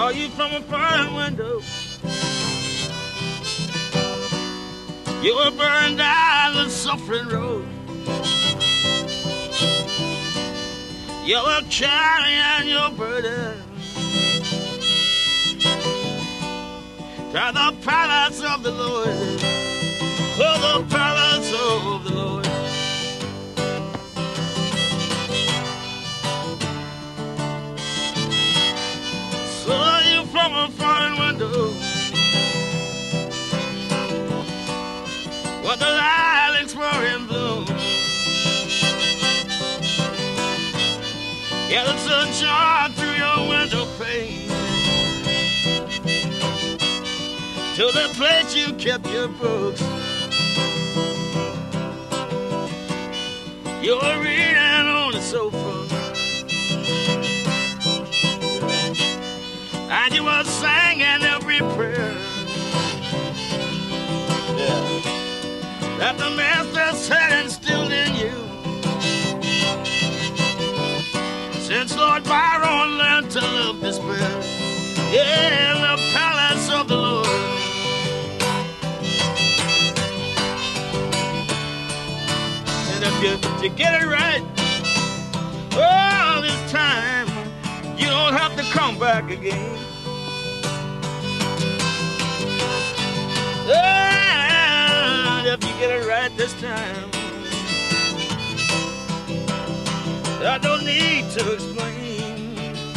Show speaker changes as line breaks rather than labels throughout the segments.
Saw you from a far window. You were burned down the suffering road. You were carrying your burden to the palace of the Lord. To the palace of the Lord. Saw you from a foreign window. What the lilacs were in bloom. Yeah, the sun shone through your window pane to the place you kept your books. You were reading on the sofa, and you were singing every prayer that the Master had instilled in you. Since Lord Byron learned to love despair, yeah, in the palace of the Lord. And if you get it right, oh, this time you don't have to come back again. And if you get it right this time, I don't need to explain.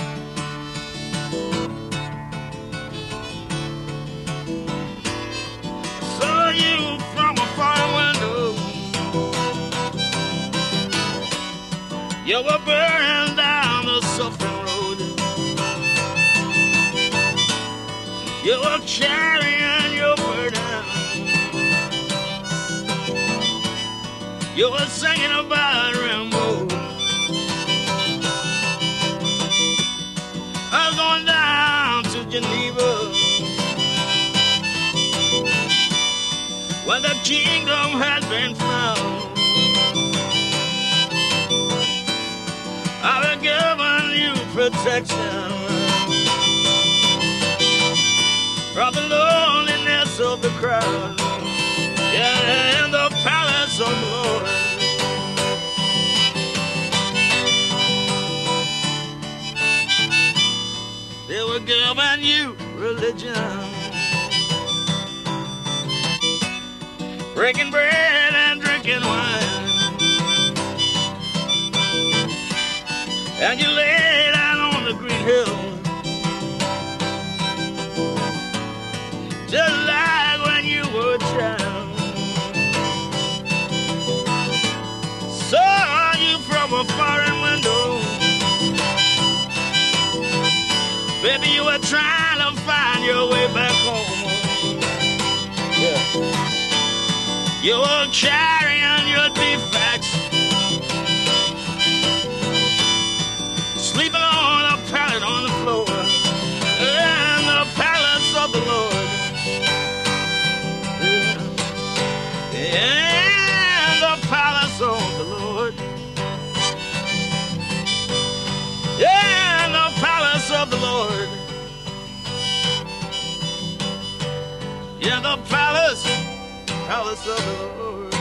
Saw you from a far window. You were burning down the suffering road. You were carrying your burden. You were singing about rainbow. I'm going down to Geneva, where the kingdom has been found. I've given you protection from the loneliness of the crowd. Yeah, in the palace of the Lord. They were giving you religion, breaking bread and drinking wine, and you lay down on the green hill, just like when you were a child. Saw you from a foreign window. Baby, you were trying to find your way back home. Yeah. You were carrying your defects, sleeping on a pallet on the floor in the palace of the Lord. Yeah. In the palace of the Lord. Yeah, in the palace of the Lord. Yeah, the palace of the Lord.